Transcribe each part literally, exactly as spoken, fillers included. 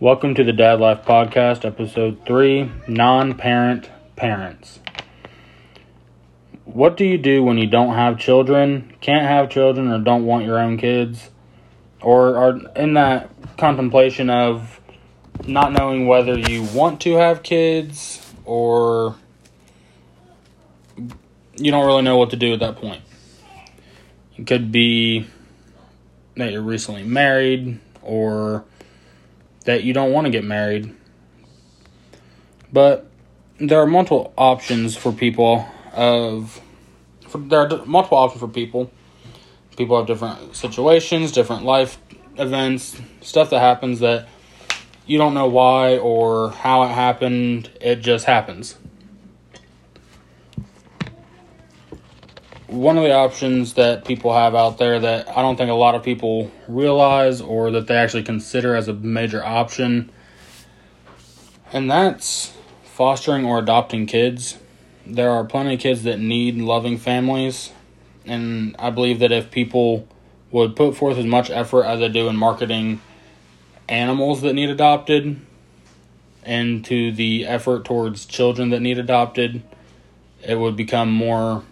Welcome to the Dad Life Podcast, Episode three, Non-Parent Parents. What do you do when you don't have children, can't have children, or don't want your own kids? Or are in that contemplation of not knowing whether you want to have kids, or you don't really know what to do at that point. It could be that you're recently married, or that you don't want to get married. But there are multiple options for people of for, there are multiple options for people. People have different situations, different life events, stuff that happens that you don't know why or how it happened. It just happens. One of the options that people have out there that I don't think a lot of people realize or that they actually consider as a major option, and that's fostering or adopting kids. There are plenty of kids that need loving families, and I believe that if people would put forth as much effort as they do in marketing animals that need adopted and to the effort towards children that need adopted, it would become more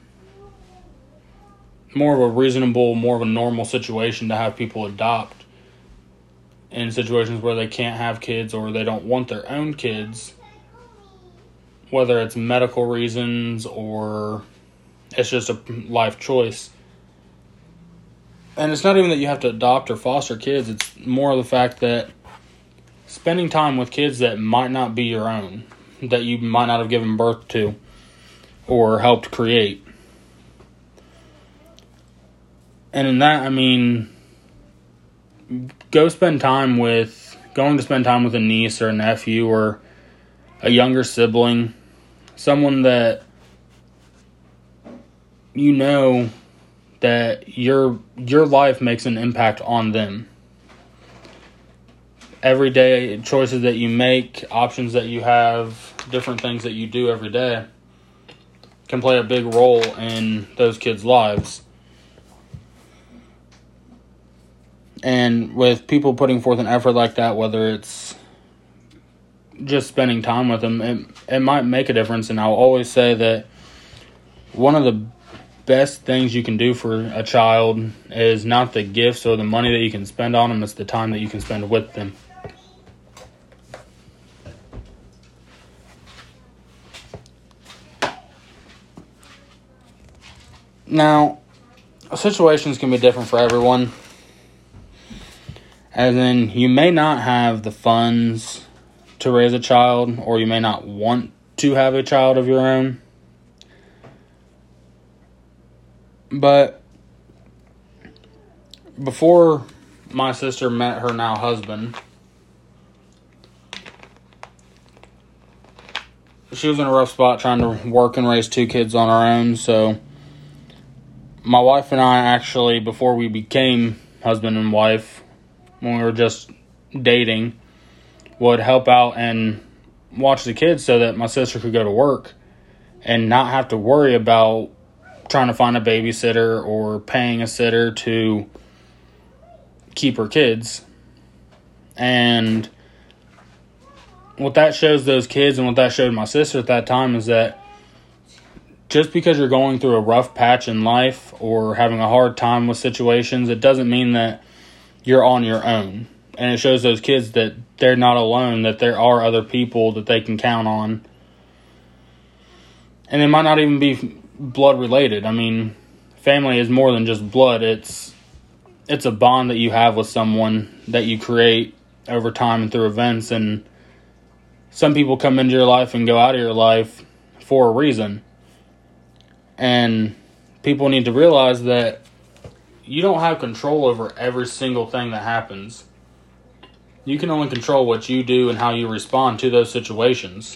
more of a reasonable, more of a normal situation to have people adopt in situations where they can't have kids or they don't want their own kids, whether it's medical reasons or it's just a life choice. And it's not even that you have to adopt or foster kids, it's more of the fact that spending time with kids that might not be your own, that you might not have given birth to or helped create. And in that, I mean, go spend time with, going to spend time with a niece or a nephew or a younger sibling, someone that you know that your your life makes an impact on them. Everyday choices that you make, options that you have, different things that you do every day can play a big role in those kids' lives. And with people putting forth an effort like that, whether it's just spending time with them, it, it might make a difference. And I'll always say that one of the best things you can do for a child is not the gifts or the money that you can spend on them, it's the time that you can spend with them. Now, situations can be different for everyone. As in, you may not have the funds to raise a child, or you may not want to have a child of your own. But before my sister met her now husband, she was in a rough spot trying to work and raise two kids on her own. So my wife and I actually, before we became husband and wife, when we were just dating, would help out and watch the kids so that my sister could go to work and not have to worry about trying to find a babysitter or paying a sitter to keep her kids. And what that shows those kids and what that showed my sister at that time is that just because you're going through a rough patch in life or having a hard time with situations, it doesn't mean that you're on your own. And it shows those kids that they're not alone, that there are other people that they can count on. And they might not even be blood related. I mean, family is more than just blood. It's it's a bond that you have with someone that you create over time and through events. And some people come into your life and go out of your life for a reason. And people need to realize that you don't have control over every single thing that happens. You can only control what you do and how you respond to those situations.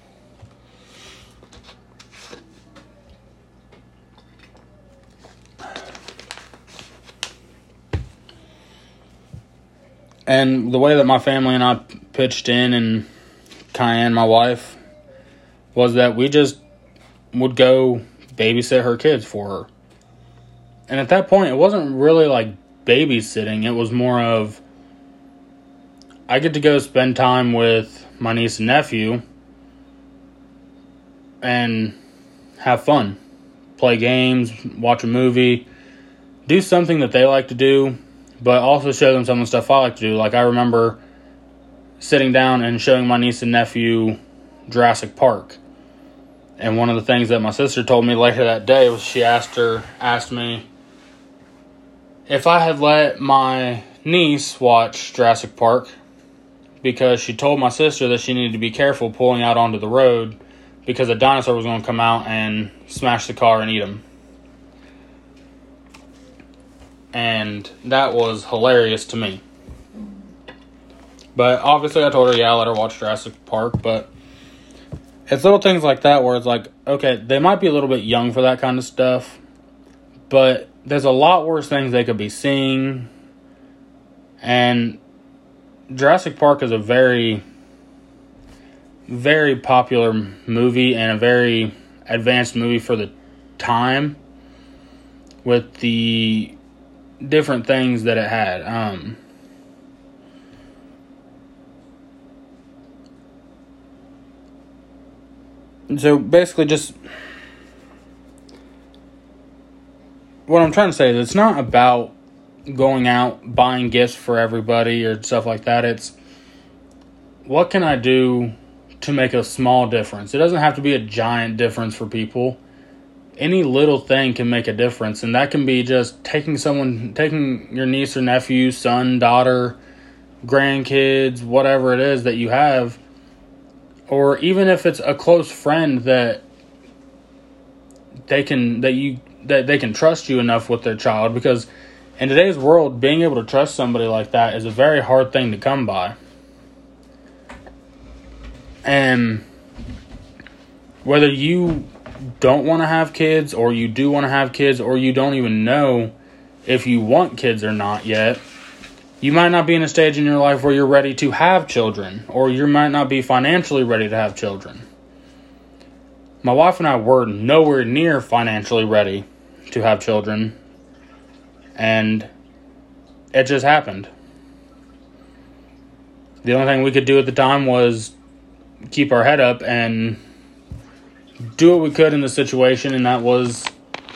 And the way that my family and I pitched in, and Cayenne, my wife, was that we just would go babysit her kids for her. And at that point, it wasn't really like babysitting. It was more of I get to go spend time with my niece and nephew and have fun. Play games, watch a movie, do something that they like to do, but also show them some of the stuff I like to do. Like, I remember sitting down and showing my niece and nephew Jurassic Park. And one of the things that my sister told me later that day was she asked her, asked me if I had let my niece watch Jurassic Park, because she told my sister that she needed to be careful pulling out onto the road because a dinosaur was going to come out and smash the car and eat him. And that was hilarious to me. But obviously I told her, yeah, I let her watch Jurassic Park, but it's little things like that where it's like, okay, they might be a little bit young for that kind of stuff, but there's a lot worse things they could be seeing. And Jurassic Park is a very, very popular movie and a very advanced movie for the time with the different things that it had. Um, so basically just what I'm trying to say is it's not about going out, buying gifts for everybody or stuff like that. It's what can I do to make a small difference? It doesn't have to be a giant difference for people. Any little thing can make a difference, and that can be just taking someone, taking your niece or nephew, son, daughter, grandkids, whatever it is that you have, or even if it's a close friend that they can that you that they can trust you enough with their child, because in today's world, being able to trust somebody like that is a very hard thing to come by. And whether you don't want to have kids, or you do want to have kids, or you don't even know if you want kids or not yet, you might not be in a stage in your life where you're ready to have children, or you might not be financially ready to have children. My wife and I were nowhere near financially ready to have children, and it just happened. The only thing we could do at the time was keep our head up and do what we could in the situation, and that was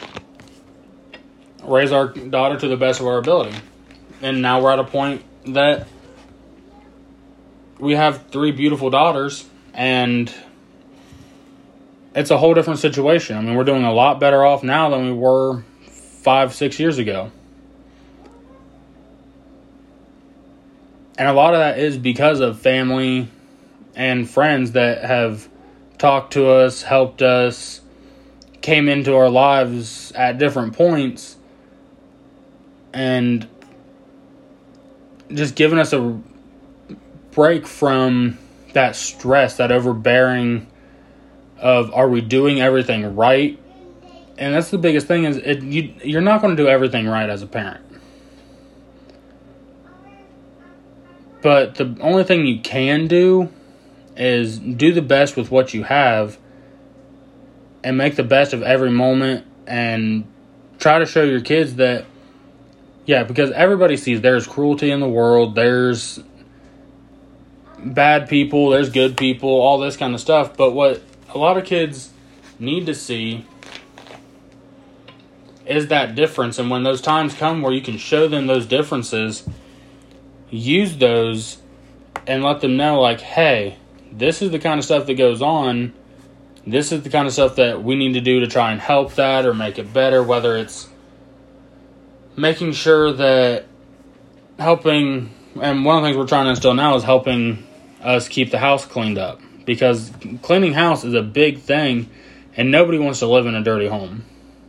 raise our daughter to the best of our ability. And now we're at a point that we have three beautiful daughters, and it's a whole different situation. I mean, we're doing a lot better off now than we were five, six years ago. And a lot of that is because of family and friends that have talked to us, helped us, came into our lives at different points, and just given us a break from that stress, that overbearing of, are we doing everything right? And that's the biggest thing, is it, you, you're not going to do everything right as a parent. But the only thing you can do is do the best with what you have and make the best of every moment, and try to show your kids that, yeah, because everybody sees there's cruelty in the world, there's bad people, there's good people, all this kind of stuff. But what a lot of kids need to see is that difference. And when those times come where you can show them those differences, use those and let them know, like, hey, this is the kind of stuff that goes on. This is the kind of stuff that we need to do to try and help that or make it better, whether it's making sure that helping, and one of the things we're trying to instill now is helping us keep the house cleaned up, because cleaning house is a big thing, and nobody wants to live in a dirty home.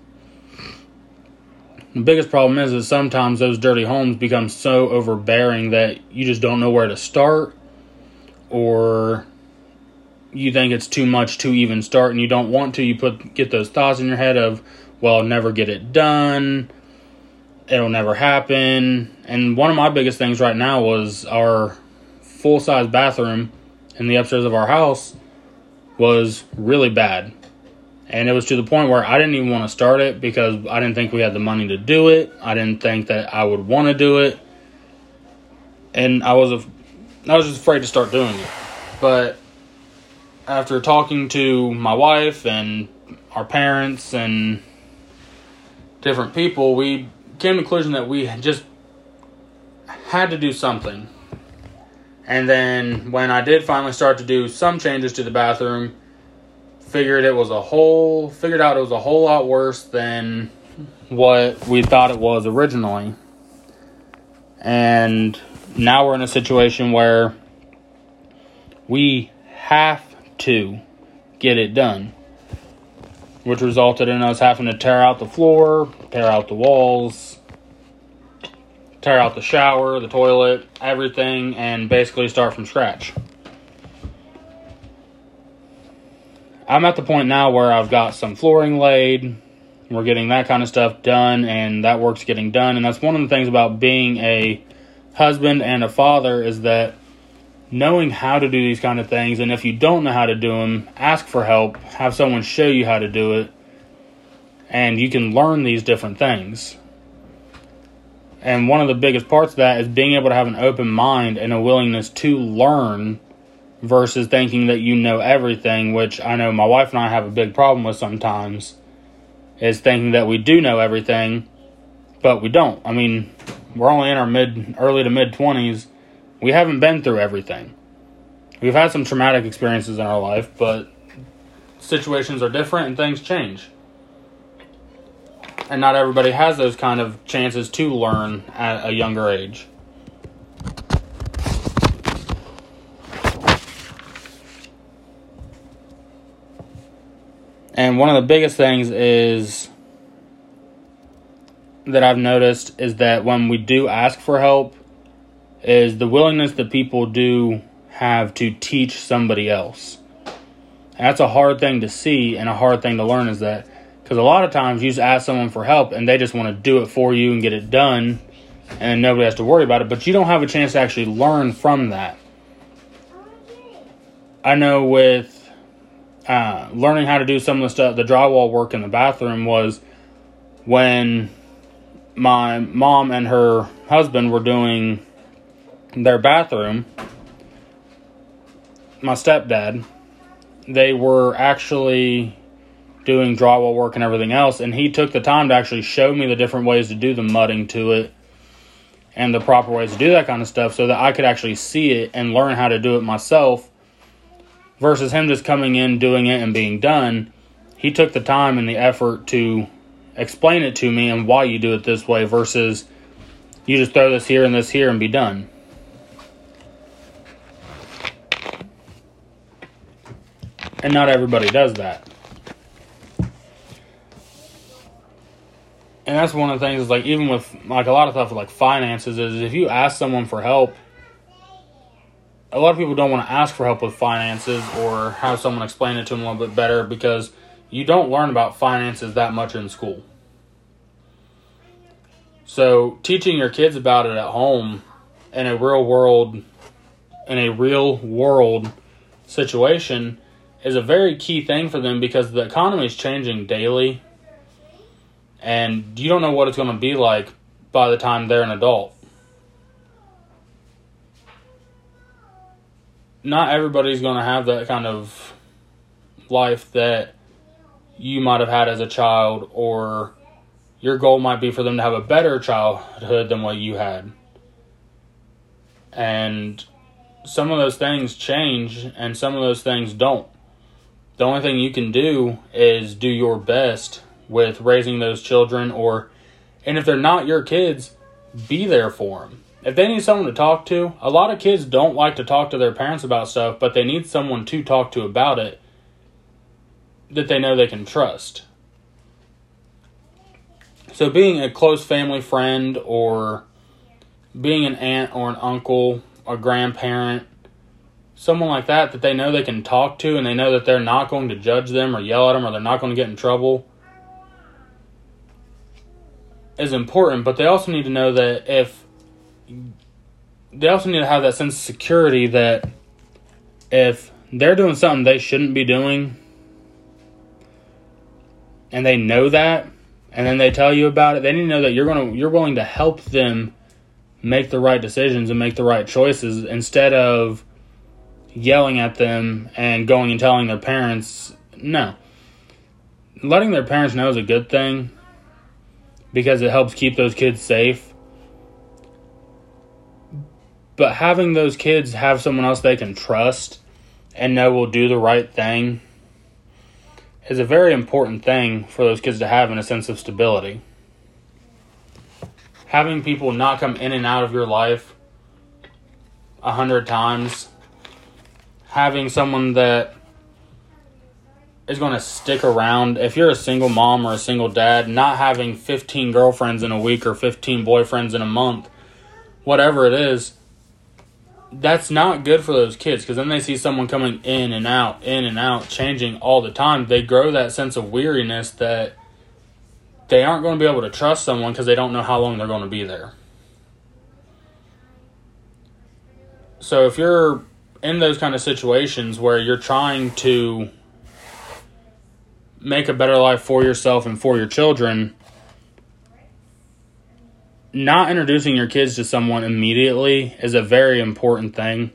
The biggest problem is, is sometimes those dirty homes become so overbearing that you just don't know where to start, or you think it's too much to even start and you don't want to. You put get those thoughts in your head of, well, I'll never get it done, it'll never happen. And one of my biggest things right now was our full-size bathroom in the upstairs of our house was really bad. And it was to the point where I didn't even want to start it, because I didn't think we had the money to do it. I didn't think that I would want to do it. And I was I was just afraid to start doing it. But after talking to my wife and our parents and different people, we came to the conclusion that we just had to do something. And then when I did finally start to do some changes to the bathroom, figured it was a whole, figured out it was a whole lot worse than what we thought it was originally. And now we're in a situation where we have to get it done, which resulted in us having to tear out the floor, tear out the walls, tear out the shower, the toilet, everything, and basically start from scratch. I'm at the point now where I've got some flooring laid. We're getting that kind of stuff done, and that work's getting done. And that's one of the things about being a husband and a father, is that knowing how to do these kind of things, and if you don't know how to do them, ask for help, have someone show you how to do it, and you can learn these different things. And one of the biggest parts of that is being able to have an open mind and a willingness to learn versus thinking that you know everything, which I know my wife and I have a big problem with sometimes, is thinking that we do know everything, but we don't. I mean, we're only in our mid, early to mid-twenties. We haven't been through everything. We've had some traumatic experiences in our life, but situations are different and things change. And not everybody has those kind of chances to learn at a younger age. And one of the biggest things is that I've noticed is that when we do ask for help, is the willingness that people do have to teach somebody else. And that's a hard thing to see and a hard thing to learn, is that because a lot of times you just ask someone for help and they just want to do it for you and get it done, and nobody has to worry about it, but you don't have a chance to actually learn from that. I know with uh, learning how to do some of the stuff, the drywall work in the bathroom, was when my mom and her husband were doing their bathroom, my stepdad, they were actually doing drywall work and everything else, and he took the time to actually show me the different ways to do the mudding to it and the proper ways to do that kind of stuff, so that I could actually see it and learn how to do it myself, versus him just coming in, doing it, and being done. He took the time and the effort to explain it to me and why you do it this way, versus you just throw this here and this here and be done. And not everybody does that. And that's one of the things, is like, even with like a lot of stuff like finances, is if you ask someone for help, a lot of people don't want to ask for help with finances or have someone explain it to them a little bit better, because you don't learn about finances that much in school. So teaching your kids about it at home in a real world, in a real world situation, is a very key thing for them, because the economy is changing daily, and you don't know what it's going to be like by the time they're an adult. Not everybody's going to have that kind of life that you might have had as a child, or your goal might be for them to have a better childhood than what you had. And some of those things change, and some of those things don't. The only thing you can do is do your best with raising those children, or, and if they're not your kids, be there for them. If they need someone to talk to, a lot of kids don't like to talk to their parents about stuff, but they need someone to talk to about it that they know they can trust. So being a close family friend, or being an aunt or an uncle or grandparent, someone like that that they know they can talk to, and they know that they're not going to judge them or yell at them, or they're not going to get in trouble, is important. But they also need to know that if they also need to have that sense of security that if they're doing something they shouldn't be doing, and they know that, and then they tell you about it, they need to know that you're going to you're willing to help them make the right decisions and make the right choices instead of yelling at them and going and telling their parents. No. Letting their parents know is a good thing because it helps keep those kids safe. But having those kids have someone else they can trust and know will do the right thing is a very important thing for those kids to have in a sense of stability. Having people not come in and out of your life a hundred times, having someone that is going to stick around. If you're a single mom or a single dad, not having fifteen girlfriends in a week or fifteen boyfriends in a month, whatever it is, that's not good for those kids, because then they see someone coming in and out, in and out, changing all the time. They grow that sense of weariness that they aren't going to be able to trust someone because they don't know how long they're going to be there. So if you're in those kind of situations where you're trying to make a better life for yourself and for your children, not introducing your kids to someone immediately is a very important thing.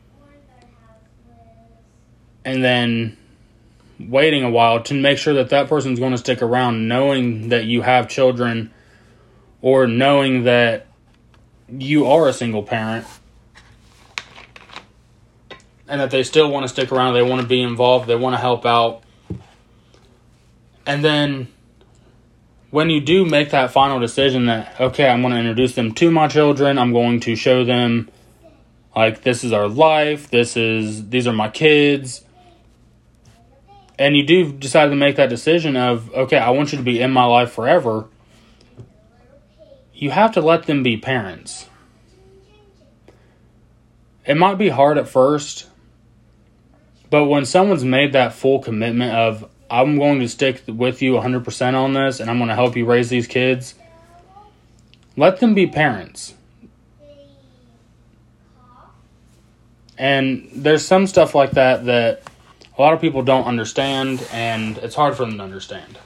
And then waiting a while to make sure that that person's going to stick around, knowing that you have children or knowing that you are a single parent and that they still want to stick around, they want to be involved, they want to help out. And then when you do make that final decision that, okay, I'm going to introduce them to my children, I'm going to show them, like, this is our life, this is, these are my kids, and you do decide to make that decision of, okay, I want you to be in my life forever, you have to let them be parents. It might be hard at first, but when someone's made that full commitment of, I'm going to stick with you one hundred percent on this, and I'm going to help you raise these kids, let them be parents. And there's some stuff like that that a lot of people don't understand, and it's hard for them to understand.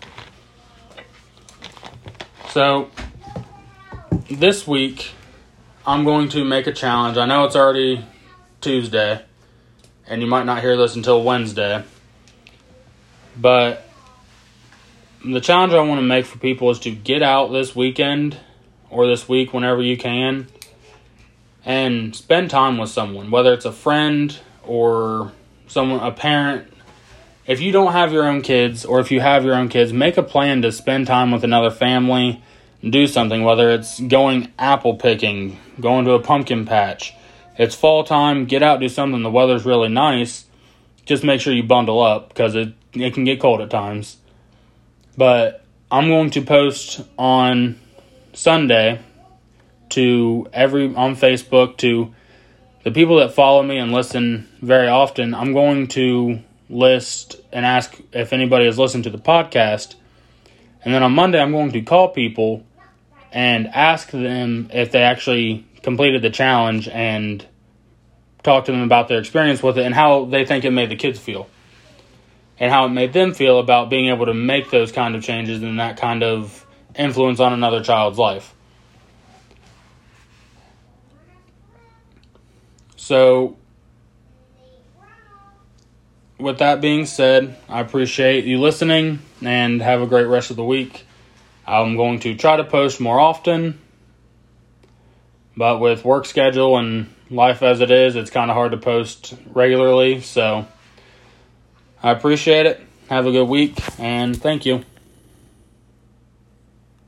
So, this week, I'm going to make a challenge. I know it's already Tuesday, and you might not hear this until Wednesday. But the challenge I want to make for people is to get out this weekend or this week whenever you can and spend time with someone, whether it's a friend or someone, a parent. If you don't have your own kids, or if you have your own kids, make a plan to spend time with another family and do something, whether it's going apple picking, going to a pumpkin patch. It's fall time, get out, do something. The weather's really nice. Just make sure you bundle up because it It can get cold at times. But I'm going to post on Sunday to every on Facebook to the people that follow me and listen very often. I'm going to list and ask if anybody has listened to the podcast. And then on Monday, I'm going to call people and ask them if they actually completed the challenge and talk to them about their experience with it and how they think it made the kids feel. And how it made them feel about being able to make those kind of changes and that kind of influence on another child's life. So, with that being said, I appreciate you listening and have a great rest of the week. I'm going to try to post more often, but with work schedule and life as it is, it's kind of hard to post regularly, so I appreciate it. Have a good week, and thank you.